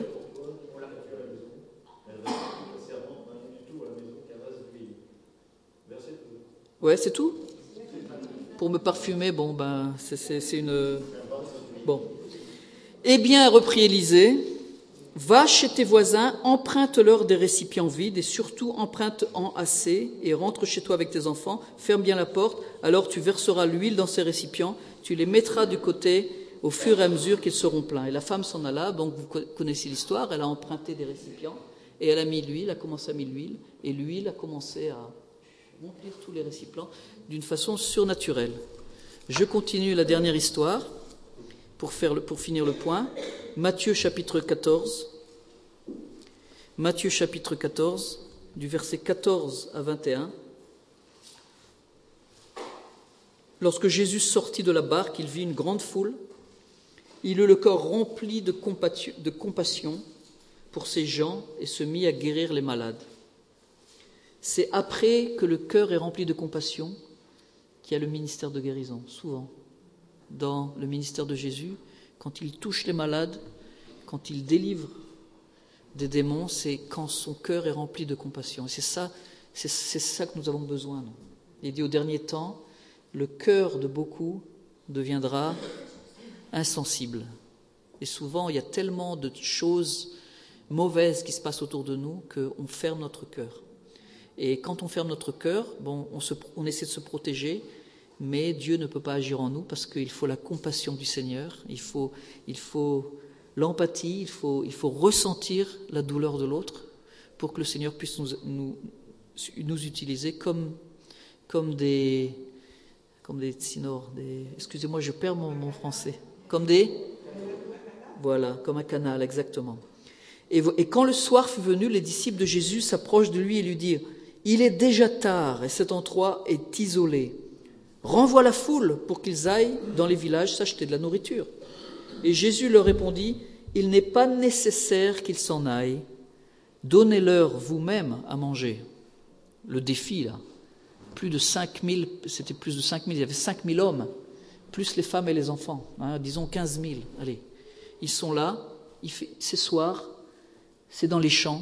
Ouais, c'est tout? Pour me parfumer, bon, ben, c'est une... Bon. Eh bien, reprit Élisée, va chez tes voisins, emprunte-leur des récipients vides et surtout emprunte-en assez et rentre chez toi avec tes enfants, ferme bien la porte, alors tu verseras l'huile dans ces récipients, tu les mettras du côté au fur et à mesure qu'ils seront pleins. Et la femme s'en alla, donc vous connaissez l'histoire, elle a emprunté des récipients et elle a mis l'huile, a commencé à mettre l'huile, et l'huile a commencé à remplir tous les récipients d'une façon surnaturelle. Je continue la dernière histoire pour finir le point. Matthieu chapitre 14. Matthieu chapitre 14, du verset 14 à 21. Lorsque Jésus sortit de la barque, il vit une grande foule. Il eut le cœur rempli de compassion pour ces gens et se mit à guérir les malades. C'est après que le cœur est rempli de compassion qu'il y a le ministère de guérison, souvent. Dans le ministère de Jésus, quand il touche les malades, quand il délivre des démons, c'est quand son cœur est rempli de compassion. Et c'est ça que nous avons besoin. Non? Il dit au dernier temps, le cœur de beaucoup deviendra insensible. Et souvent, il y a tellement de choses mauvaises qui se passent autour de nous qu'on ferme notre cœur. Et quand on ferme notre cœur, bon, on essaie de se protéger, mais Dieu ne peut pas agir en nous parce qu'il faut la compassion du Seigneur, il faut l'empathie, il faut ressentir la douleur de l'autre pour que le Seigneur puisse nous utiliser comme des tsinors, excusez-moi, je perds mon français, comme un canal, exactement. Et quand le soir fut venu, les disciples de Jésus s'approchent de lui et lui dirent « Il est déjà tard et cet endroit est isolé. Renvoie la foule pour qu'ils aillent dans les villages s'acheter de la nourriture. » Et Jésus leur répondit « Il n'est pas nécessaire qu'ils s'en aillent. Donnez-leur vous-même à manger. » Le défi, là. Plus de 5000, c'était plus de 5000, il y avait 5000 hommes, plus les femmes et les enfants, disons 15 000. Allez, ils sont là, c'est soir, c'est dans les champs,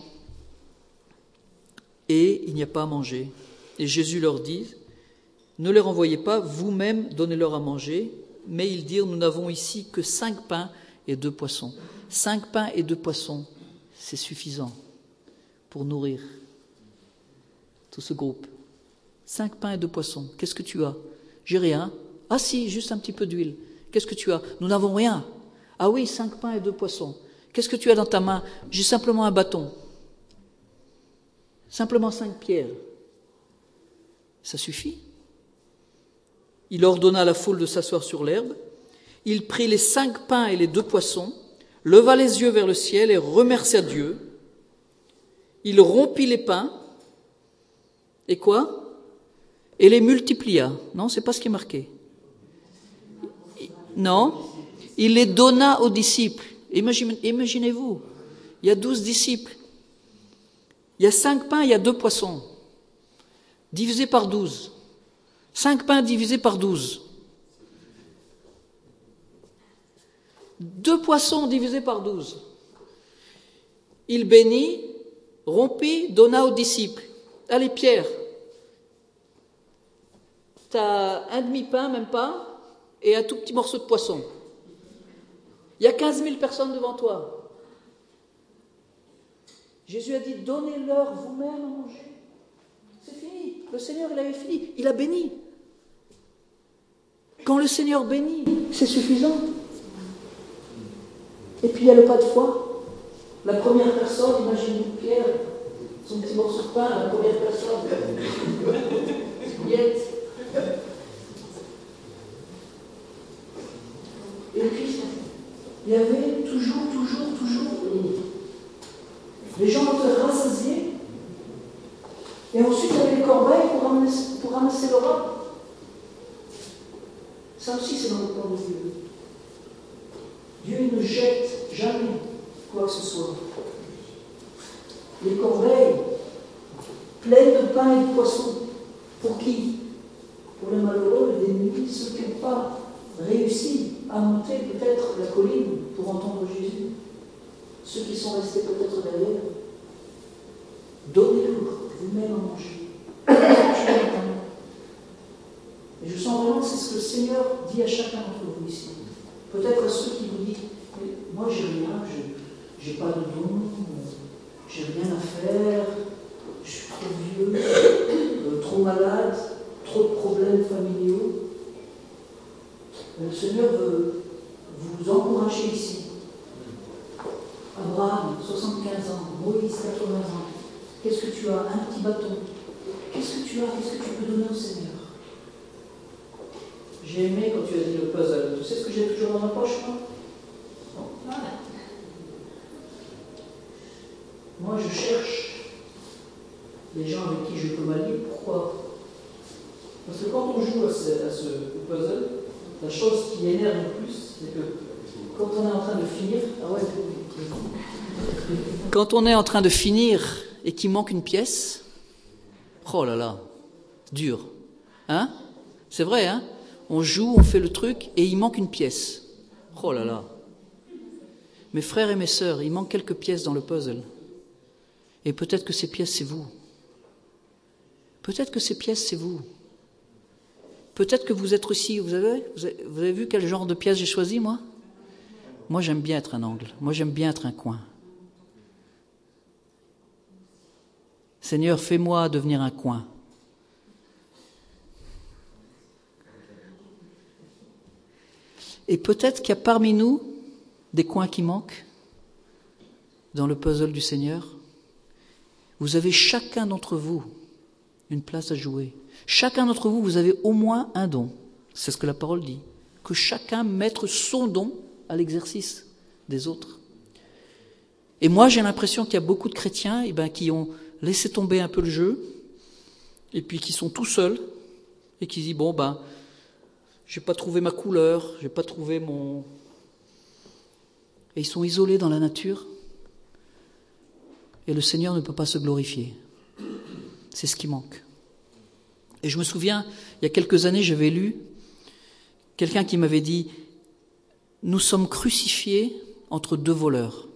et il n'y a pas à manger. Et Jésus leur dit, ne les renvoyez pas, vous-même donnez-leur à manger. Mais ils dirent, nous n'avons ici que 5 pains et 2 poissons. 5 pains et 2 poissons, c'est suffisant pour nourrir tout ce groupe. 5 pains et 2 poissons. Qu'est-ce que tu as? J'ai rien. Ah si, juste un petit peu d'huile. Qu'est-ce que tu as? Nous n'avons rien. Ah oui, 5 pains et 2 poissons. Qu'est-ce que tu as dans ta main? J'ai simplement un bâton. Simplement 5 pierres. Ça suffit. Il ordonna à la foule de s'asseoir sur l'herbe. Il prit les 5 pains et les 2 poissons, leva les yeux vers le ciel et remercia Dieu. Il rompit les pains. Et quoi? Et les multiplia. Non, c'est pas ce qui est marqué. Non, il les donna aux disciples. Imaginez-vous, il y a 12 disciples. Il y a 5 pains, il y a 2 poissons. Divisé par 12. 5 pains divisés par 12. 2 poissons divisés par 12. Il bénit, rompit, donna aux disciples. Allez, Pierre, t'as un demi-pain, même pas, et un tout petit morceau de poisson. Il y a 15 000 personnes devant toi. Jésus a dit, donnez-leur vous-même à manger. C'est fini. Le Seigneur, il avait fini. Il a béni. Quand le Seigneur bénit, c'est suffisant. Et puis il y a le pas de foi. La première personne, imaginez Pierre, son petit morceau de pain, la première personne. Yet. Et puis, il y avait toujours. Les gens étaient rassasiés. Et ensuite, il y avait les corbeilles pour ramasser le repas. Ça aussi, c'est dans le plan de Dieu. Dieu ne jette jamais quoi que ce soit. Les corbeilles, pleines de pain et de poissons. Pour qui? Pour les malheureux, les démunis, ceux qui n'ont pas réussi à monter peut-être la colline pour entendre Jésus. Ceux qui sont restés peut-être derrière. Donnez-leur vous-même à manger. Et je sens vraiment que c'est ce que le Seigneur dit à chacun d'entre vous ici. Peut-être à ceux qui vous disent, moi j'ai rien, j'ai pas de don, j'ai rien à faire, je suis trop vieux, trop malade, trop de problèmes familiaux. Le Seigneur veut vous encourager ici. Abraham, 75 ans, Moïse, 80 ans. Qu'est-ce que tu as? Un petit bâton. Qu'est-ce que tu as? Qu'est-ce que tu peux donner au Seigneur? J'ai aimé quand tu as dit le puzzle. Tu sais ce que j'ai toujours dans ma poche, moi? Non. Moi, je cherche les gens avec qui je peux m'allier. Pourquoi? Parce que quand on joue à ce puzzle, la chose qui énerve le plus, c'est que quand on est en train de finir... Quand on est en train de finir et qu'il manque une pièce, oh là là, dur. Hein? C'est vrai, hein? On joue, on fait le truc et il manque une pièce. Oh là là. Mes frères et mes sœurs, il manque quelques pièces dans le puzzle. Et peut-être que ces pièces, c'est vous. Peut-être que ces pièces, c'est vous. Peut-être que vous êtes aussi... Vous avez vu quel genre de pièce j'ai choisi, moi? Moi, j'aime bien être un angle. Moi, j'aime bien être un coin. Seigneur, fais-moi devenir un coin. Et peut-être qu'il y a parmi nous des coins qui manquent dans le puzzle du Seigneur. Vous avez chacun d'entre vous une place à jouer. Chacun d'entre vous, vous avez au moins un don. C'est ce que la parole dit. Que chacun mette son don à l'exercice des autres. Et moi, j'ai l'impression qu'il y a beaucoup de chrétiens qui ont laissé tomber un peu le jeu, et puis qui sont tout seuls, et qui disent, j'ai pas trouvé ma couleur, j'ai pas trouvé mon... Et ils sont isolés dans la nature, et le Seigneur ne peut pas se glorifier. C'est ce qui manque. Et je me souviens, il y a quelques années, j'avais lu quelqu'un qui m'avait dit « Nous sommes crucifiés entre deux voleurs.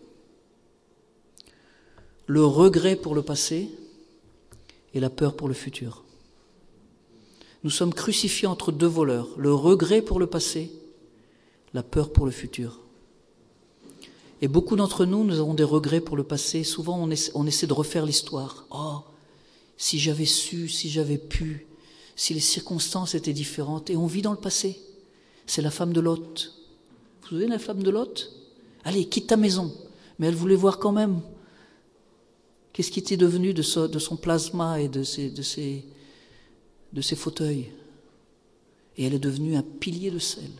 Le regret pour le passé et la peur pour le futur. Nous sommes crucifiés entre deux voleurs. Le regret pour le passé, la peur pour le futur. » Et beaucoup d'entre nous, nous avons des regrets pour le passé. Souvent, on essaie de refaire l'histoire. « Oh, si j'avais su, si j'avais pu, si les circonstances étaient différentes. » Et on vit dans le passé. C'est la femme de Lot. Vous vous souvenez de la femme de Lot ? Allez, quitte ta maison. Mais elle voulait voir quand même qu'est-ce qui était devenu de son plasma et de ses fauteuils. Et elle est devenue un pilier de sel.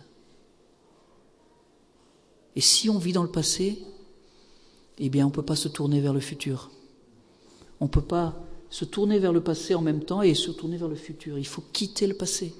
Et si on vit dans le passé, on ne peut pas se tourner vers le futur. On ne peut pas se tourner vers le passé en même temps et se tourner vers le futur. Il faut quitter le passé.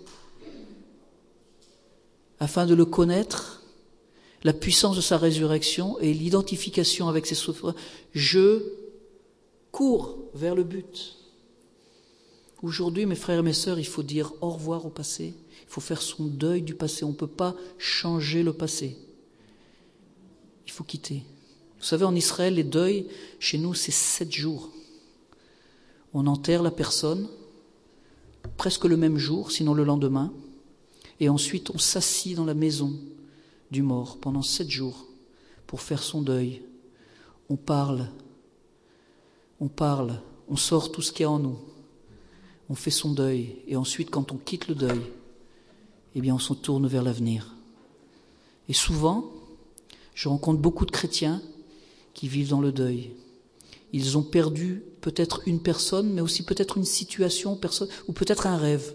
Afin de le connaître, la puissance de sa résurrection et l'identification avec ses souffrances, je cours vers le but. Aujourd'hui, mes frères et mes sœurs, il faut dire au revoir au passé. Il faut faire son deuil du passé. On ne peut pas changer le passé. Il faut quitter. Vous savez, en Israël, les deuils, chez nous, c'est 7 jours. On enterre la personne, presque le même jour, sinon le lendemain. Et ensuite, on s'assit dans la maison du mort pendant 7 jours pour faire son deuil. On parle, on sort tout ce qu'il y a en nous. On fait son deuil. Et ensuite, quand on quitte le deuil, on se tourne vers l'avenir. Et souvent, je rencontre beaucoup de chrétiens qui vivent dans le deuil. Ils ont perdu peut-être une personne, mais aussi peut-être une situation, ou peut-être un rêve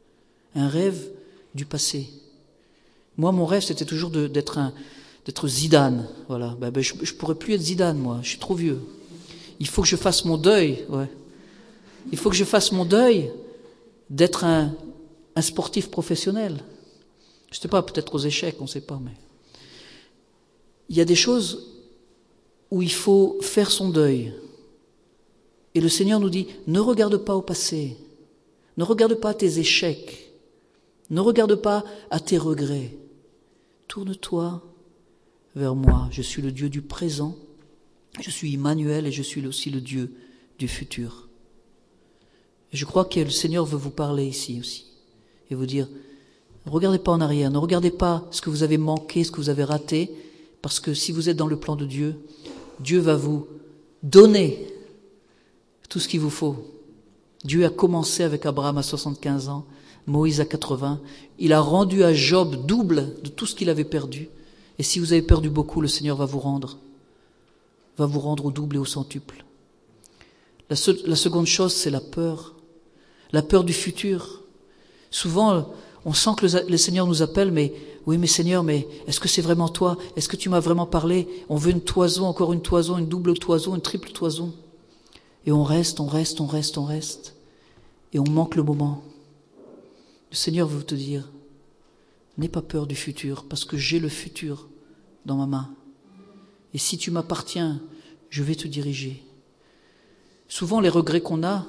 du passé. Moi, mon rêve, c'était toujours d'être Zidane. Voilà. Je pourrais plus être Zidane, moi. Je suis trop vieux. Il faut que je fasse mon deuil. Ouais. Il faut que je fasse mon deuil d'être un sportif professionnel. Je ne sais pas, peut-être aux échecs, on ne sait pas, mais il y a des choses où il faut faire son deuil. Et le Seigneur nous dit, ne regarde pas au passé, ne regarde pas à tes échecs, ne regarde pas à tes regrets. Tourne-toi vers moi. Je suis le Dieu du présent, je suis Emmanuel et je suis aussi le Dieu du futur. Et je crois que le Seigneur veut vous parler ici aussi et vous dire, ne regardez pas en arrière, ne regardez pas ce que vous avez manqué, ce que vous avez raté, parce que si vous êtes dans le plan de Dieu, Dieu va vous donner tout ce qu'il vous faut. Dieu a commencé avec Abraham à 75 ans, Moïse à 80. Il a rendu à Job double de tout ce qu'il avait perdu. Et si vous avez perdu beaucoup, le Seigneur va vous rendre au double et au centuple. La seconde chose, c'est la peur du futur. Souvent, on sent que le Seigneur nous appelle, mais oui, mais Seigneur, mais est-ce que c'est vraiment toi? Est-ce que tu m'as vraiment parlé? On veut une toison, encore une toison, une double toison, une triple toison. Et on reste, et on manque le moment. Le Seigneur veut te dire, n'aie pas peur du futur, parce que j'ai le futur dans ma main. Et si tu m'appartiens, je vais te diriger. Souvent, les regrets qu'on a,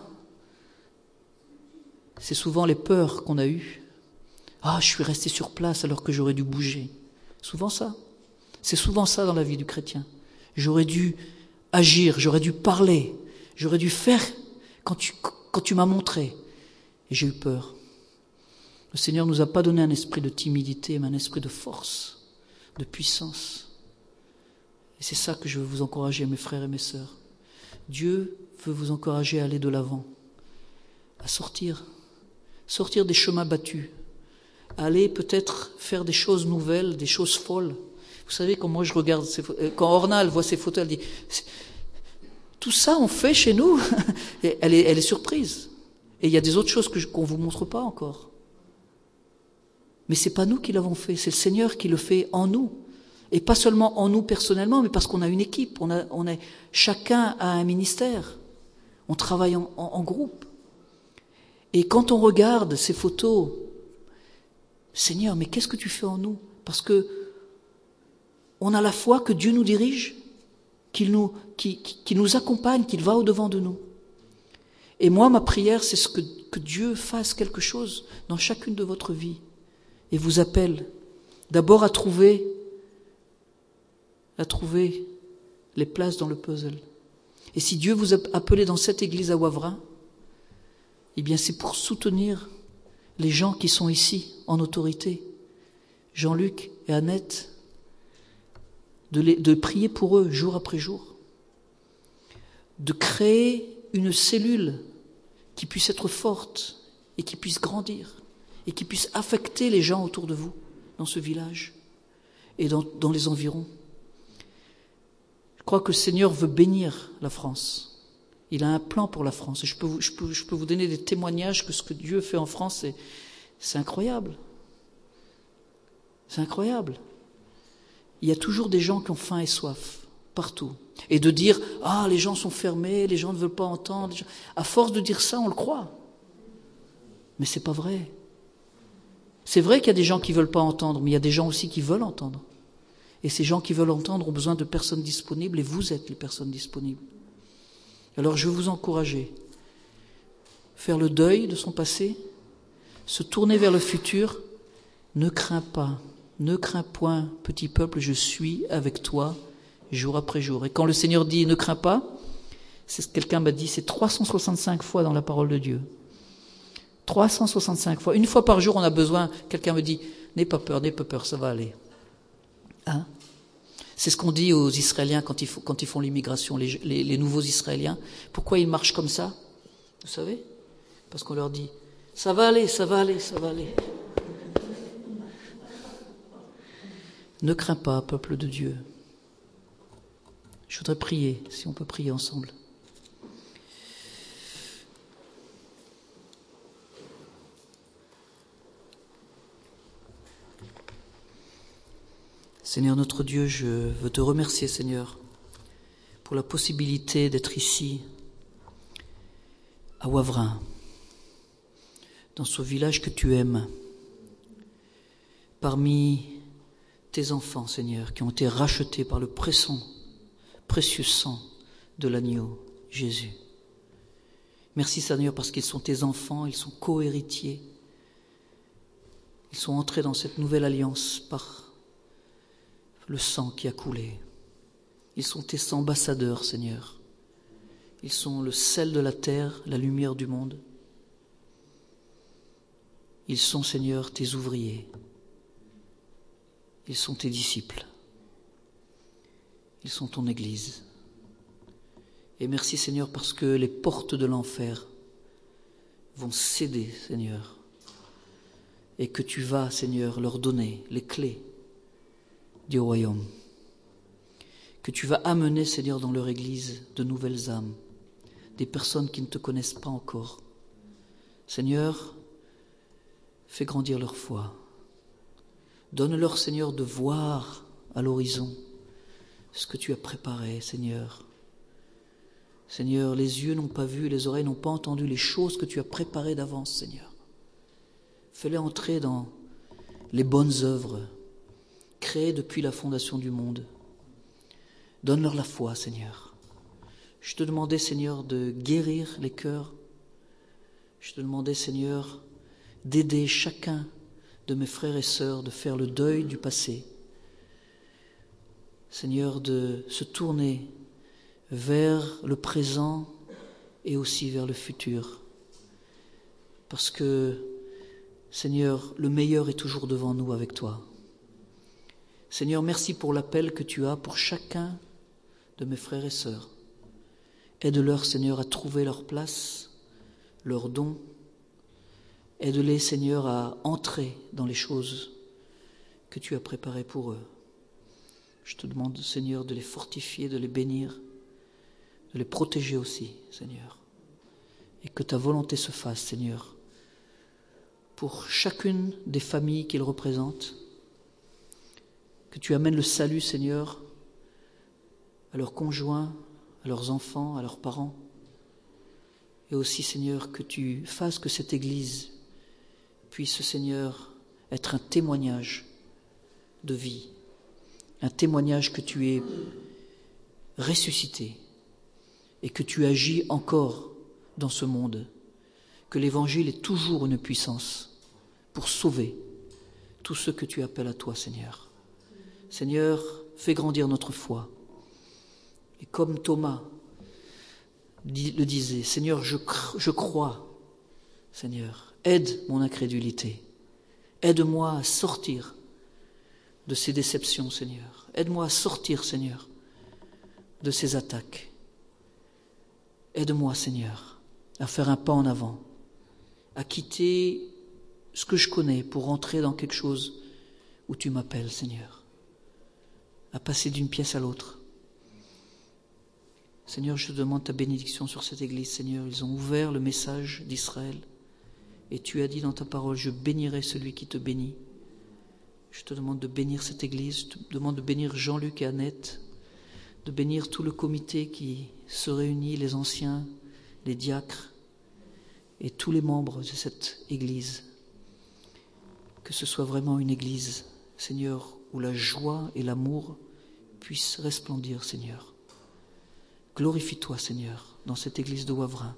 c'est souvent les peurs qu'on a eues. Ah, je suis resté sur place alors que j'aurais dû bouger. Souvent ça. C'est souvent ça dans la vie du chrétien. J'aurais dû agir, j'aurais dû parler, j'aurais dû faire quand tu m'as montré. Et j'ai eu peur. Le Seigneur ne nous a pas donné un esprit de timidité, mais un esprit de force, de puissance. Et c'est ça que je veux vous encourager, mes frères et mes sœurs. Dieu veut vous encourager à aller de l'avant, à sortir des chemins battus, à aller peut-être faire des choses nouvelles, des choses folles. Vous savez, quand moi je regarde, quand Orna elle voit ces photos, elle dit, tout ça on fait chez nous. Et elle est surprise. Et il y a des autres choses qu'on ne vous montre pas encore. Mais c'est pas nous qui l'avons fait, c'est le Seigneur qui le fait en nous. Et pas seulement en nous personnellement, mais parce qu'on a une équipe, chacun a un ministère. On travaille en groupe. Et quand on regarde ces photos, Seigneur, mais qu'est-ce que tu fais en nous? Parce que on a la foi que Dieu nous dirige, qu'il nous accompagne, qu'il va au-devant de nous. Et moi, ma prière, c'est que Dieu fasse quelque chose dans chacune de votre vie et vous appelle d'abord à trouver les places dans le puzzle. Et si Dieu vous a appelé dans cette église à Wavrin, eh bien c'est pour soutenir les gens qui sont ici en autorité, Jean-Luc et Annette, de prier pour eux jour après jour, de créer une cellule qui puisse être forte et qui puisse grandir et qui puisse affecter les gens autour de vous dans ce village et dans les environs. Je crois que le Seigneur veut bénir la France. Il a un plan pour la France. Et je peux vous donner des témoignages que ce que Dieu fait en France, c'est incroyable. C'est incroyable. Il y a toujours des gens qui ont faim et soif, partout. Et de dire, les gens sont fermés, les gens ne veulent pas entendre. À force de dire ça, on le croit. Mais c'est pas vrai. C'est vrai qu'il y a des gens qui veulent pas entendre, mais il y a des gens aussi qui veulent entendre. Et ces gens qui veulent entendre ont besoin de personnes disponibles, et vous êtes les personnes disponibles. Alors je veux vous encourager. Faire le deuil de son passé, se tourner vers le futur. Ne crains pas, ne crains point, petit peuple, je suis avec toi jour après jour. Et quand le Seigneur dit ne crains pas, c'est ce que quelqu'un m'a dit, c'est 365 fois dans la parole de Dieu. 365 fois. Une fois par jour, on a besoin, quelqu'un me dit, n'aie pas peur, ça va aller. Hein? C'est ce qu'on dit aux Israéliens quand ils font l'immigration, les nouveaux Israéliens. Pourquoi ils marchent comme ça? Vous savez? Parce qu'on leur dit, ça va aller, ça va aller, ça va aller. Ne crains pas, peuple de Dieu. Je voudrais prier, si on peut prier ensemble. Seigneur notre Dieu, je veux te remercier, Seigneur, pour la possibilité d'être ici, à Wavrin, dans ce village que tu aimes, parmi tes enfants, Seigneur, qui ont été rachetés par le précieux sang de l'agneau, Jésus. Merci, Seigneur, parce qu'ils sont tes enfants, ils sont co-héritiers. Ils sont entrés dans cette nouvelle alliance par le sang qui a coulé. Ils sont tes ambassadeurs, Seigneur. Ils sont le sel de la terre, la lumière du monde. Ils sont, Seigneur, tes ouvriers. Ils sont tes disciples. Ils sont ton Église. Et merci, Seigneur, parce que les portes de l'enfer vont céder, Seigneur, et que tu vas, Seigneur, leur donner les clés du royaume. Que tu vas amener, Seigneur, dans leur Église de nouvelles âmes, des personnes qui ne te connaissent pas encore. Seigneur, fais grandir leur foi. Donne-leur, Seigneur, de voir à l'horizon ce que tu as préparé, Seigneur. Seigneur, les yeux n'ont pas vu, les oreilles n'ont pas entendu les choses que tu as préparées d'avance, Seigneur. Fais-les entrer dans les bonnes œuvres créées depuis la fondation du monde. Donne-leur la foi, Seigneur. Je te demandais, Seigneur, de guérir les cœurs. Je te demandais, Seigneur, d'aider chacun de mes frères et sœurs de faire le deuil du passé. Seigneur, de se tourner vers le présent et aussi vers le futur. Parce que, Seigneur, le meilleur est toujours devant nous avec toi. Seigneur, merci pour l'appel que tu as pour chacun de mes frères et sœurs. Aide-leur, Seigneur, à trouver leur place, leur don. Aide-les, Seigneur, à entrer dans les choses que tu as préparées pour eux. Je te demande, Seigneur, de les fortifier, de les bénir, de les protéger aussi, Seigneur. Et que ta volonté se fasse, Seigneur, pour chacune des familles qu'ils représentent, que tu amènes le salut, Seigneur, à leurs conjoints, à leurs enfants, à leurs parents. Et aussi, Seigneur, que tu fasses que cette Église puisse, Seigneur, être un témoignage de vie, un témoignage que tu es ressuscité et que tu agis encore dans ce monde, que l'Évangile est toujours une puissance pour sauver tous ceux que tu appelles à toi, Seigneur. Seigneur, fais grandir notre foi. Et comme Thomas le disait, Seigneur, je crois, Seigneur, aide mon incrédulité. Aide-moi à sortir de ces déceptions, Seigneur. Aide-moi à sortir, Seigneur, de ces attaques. Aide-moi, Seigneur, à faire un pas en avant, à quitter ce que je connais pour entrer dans quelque chose où tu m'appelles, Seigneur, à passer d'une pièce à l'autre. Seigneur, je te demande ta bénédiction sur cette Église, Seigneur. Ils ont ouvert le message d'Israël et tu as dit dans ta parole, je bénirai celui qui te bénit. Je te demande de bénir cette Église, je te demande de bénir Jean-Luc et Annette, de bénir tout le comité qui se réunit, les anciens, les diacres et tous les membres de cette Église. Que ce soit vraiment une Église, Seigneur, où la joie et l'amour puissent resplendir, Seigneur. Glorifie-toi, Seigneur, dans cette Église de Wavrin.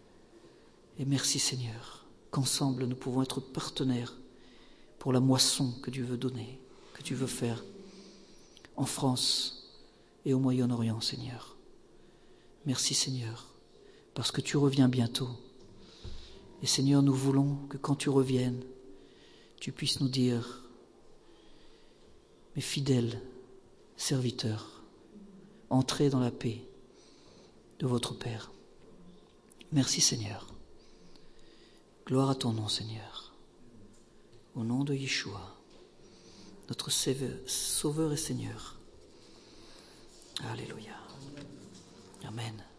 Et merci, Seigneur, qu'ensemble nous pouvons être partenaires pour la moisson que tu veux donner, que tu veux faire en France et au Moyen-Orient, Seigneur. Merci, Seigneur, parce que tu reviens bientôt. Et Seigneur, nous voulons que quand tu reviennes, tu puisses nous dire, mes fidèles serviteurs, entrez dans la paix de votre Père. Merci, Seigneur. Gloire à ton nom, Seigneur. Au nom de Yeshua, notre Sauveur et Seigneur. Alléluia. Amen.